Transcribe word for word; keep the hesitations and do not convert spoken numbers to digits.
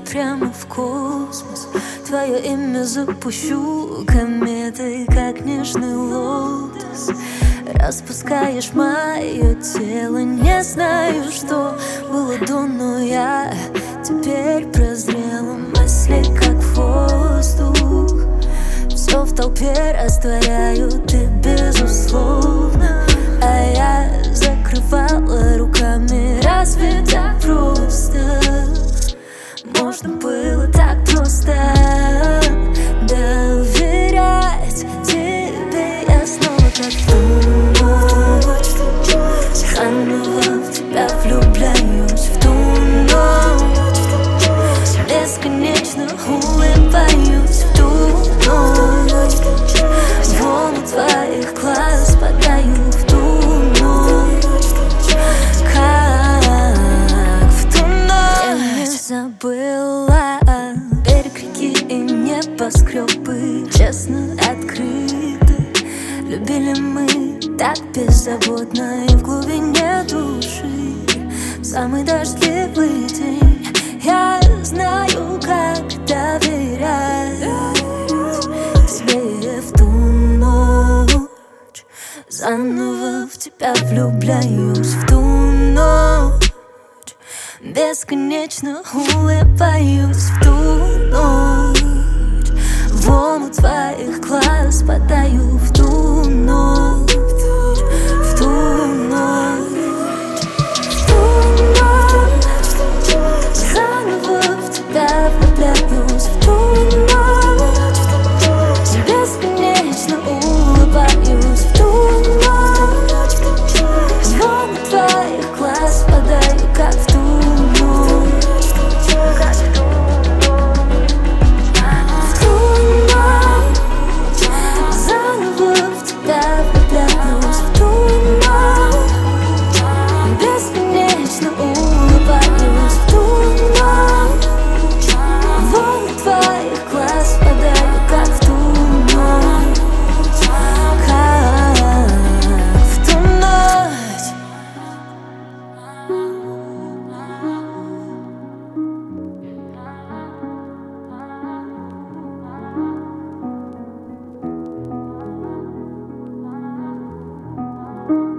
прямо в космос. Твое имя запущу кометой, как нежный лотос. Распускаешь мое тело, не знаю, что было до, но я теперь прозрела. Мысли как воздух, все в толпе растворяю, ты безусловно. А я закрывала руками, разве так просто? Можно было так просто доверять тебе. Я снова как в ту ночь, заново в тебя влюбляюсь в ту ночь, бесконечно улыбаюсь в ту ночь, в волну твоих глаз падаю в ту ночь, как в ту ночь. Я не забыла берег реки и небоскребы, честно, открыто. Любили мы так беззаботно и в глубине души. В самый дождливый день я знаю, как доверять тебе в ту ночь. Заново в тебя влюбляюсь в ту ночь, бесконечно улыбаюсь в ту ночь, в волну твоих глаз падаю в ту ночь, в ту ночь, в ту ночь. Заново в тебя влюбляюсь в ту ночь, бесконечно улыбаюсь в ту ночь, в волну твоих глаз падаю, как в ту ночь, как в ту ночь, в ту ночь. Заново в тебя влюбляюсь в ту ночь, бесконечно улыбаюсь в ту ночь, в волну твоих глаз падаю, как в ту ночь, как в ту ночь. Thank you.